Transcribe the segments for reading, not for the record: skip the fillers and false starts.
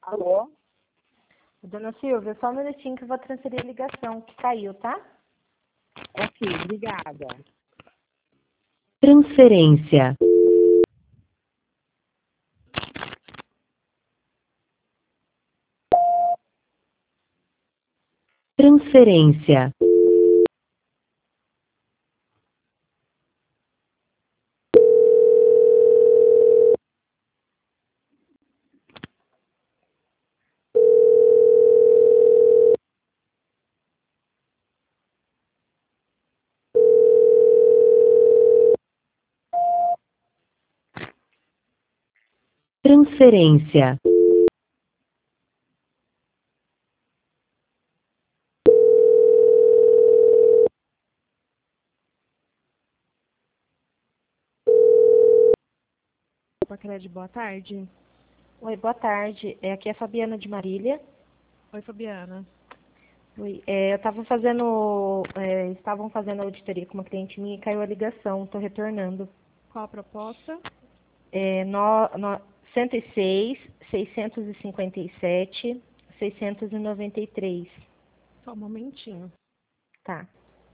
Alô? Dona Silvia, só um minutinho que eu vou transferir a ligação, que caiu, tá? Ok, obrigada. Transferência. Transferência. Transferência. Pacred, boa tarde. Oi, boa tarde. Aqui é a Fabiana de Marília. Oi, Fabiana. Oi, estavam fazendo auditoria com uma cliente minha e caiu a ligação, estou retornando. Qual a proposta? 106, 657, 693. Só um momentinho. Tá.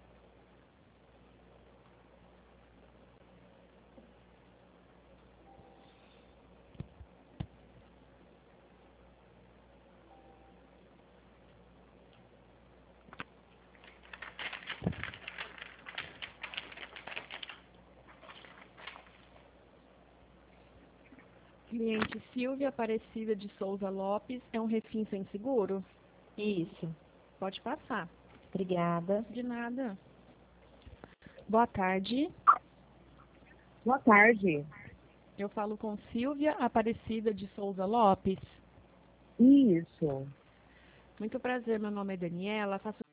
Cliente Silvia Aparecida de Souza Lopes, é um refim sem seguro? Isso. Pode passar. Obrigada. De nada. Boa tarde. Boa tarde. Eu falo com Silvia Aparecida de Souza Lopes. Isso. Muito prazer, meu nome é Daniela. Faço